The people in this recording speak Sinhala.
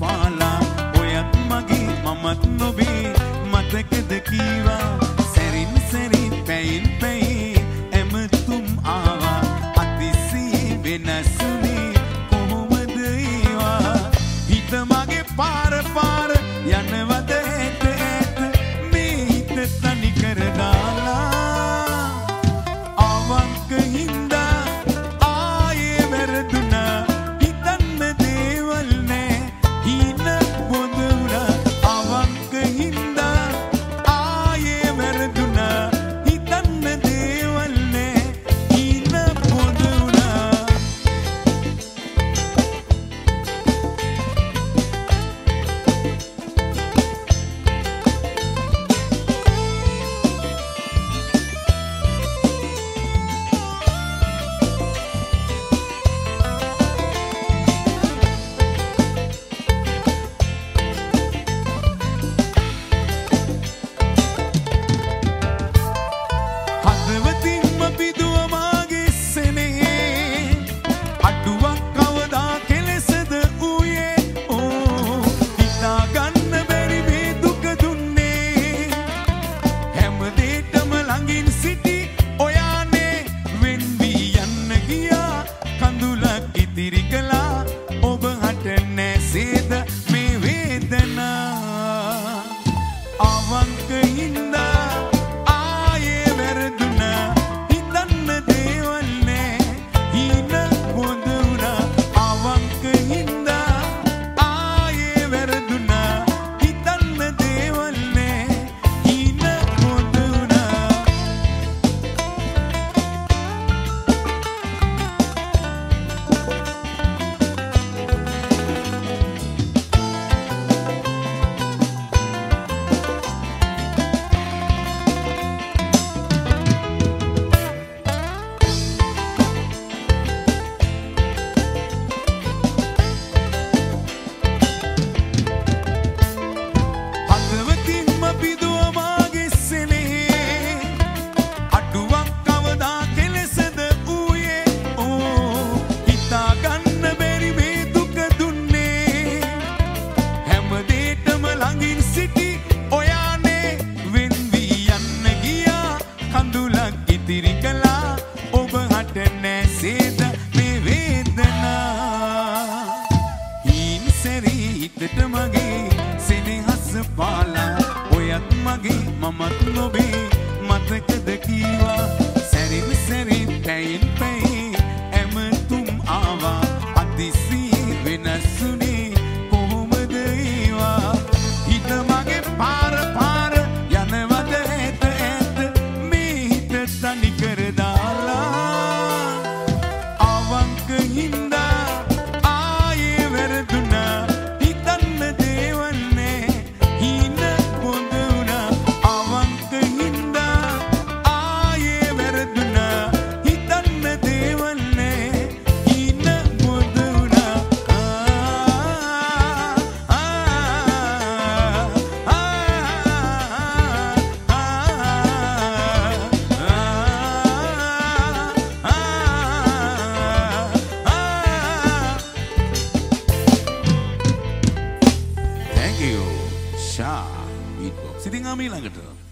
පාලා ඔයත් මගේ මමත් නොබේ මතකද කීවා සැරින් සැරි පැයින් පැයි ඇමතුම් ආවා අතිසේ වෙනසුනේ කොහොමද ඒවා හිත මගේ පාර පාර යනවද ඇත ඇත මේ හිත තනි කර දාලා අවංක හින්දා ආයේ වැරදුනා හිතන්න දේවල් නෑ හින බොඳ වුණා අවංක හින්දා ආයේ වැරදුනා හිතන්න දේවල් නෑ හින බොඳ වුණා හදවතින්ම පිදුව මාගේ සෙනෙහේ අඩුවක් කවදා කෙලෙසද ඌයේ ඕ හිතා ගන්න බැරි මේ දුක දුන්නේ හැමදේටම ළඟින් සිටි ඔයානේ වෙන් වී යන්න ගියා කඳුලක් ඉතිරි කළා ඔබ හට නැසේද මේ වේදනා අවංක හින්දා ආයේ වැරදුනා හිතන්න දේවල් නෑ හින බොඳ වුණා අවංක හින්දා ආයේ වැරදුනා හිතන්න දේවල් නෑ හින බොඳ වුණා හදවතින්ම පිදුව මාගේ සෙනෙහේ අඩුවක් කවදා කෙලෙසද ඌයේ ඕ හිතා ගන්න බැරි මේ දුක දුන්නේ හැමදේටම ළඟින් සිටි ඔයානේ වෙන් වී යන්න ගියා කඳුලක් ඉතිරි කළා ඔබ හට නැසේද මේ වේදනා හින් සැරි හිතට මගේ සෙනෙහස පාලා ඔයත් මගේ මමත් නොබේ මතකද කීවා සැරින් සැරි පැයින් පැයි ඇමතුම් ආවා අතිසේ වෙනසුනේ කොහොමද ඒවා හිත මගේ පාර පාර යනවද ඇත ඇත මේ හිත තනි කර දාලා අවංක හින්දා ආයේ වැරදුනා හිතන්න දේවල් නෑ හින බොඳ වුණා අවංක හින්දා ආයේ වැරදුනා හිතන්න දේවල් නෑ හින බොඳ වුණා Thank you. Shah Beatbox. ඉතින් ආ මීළඟට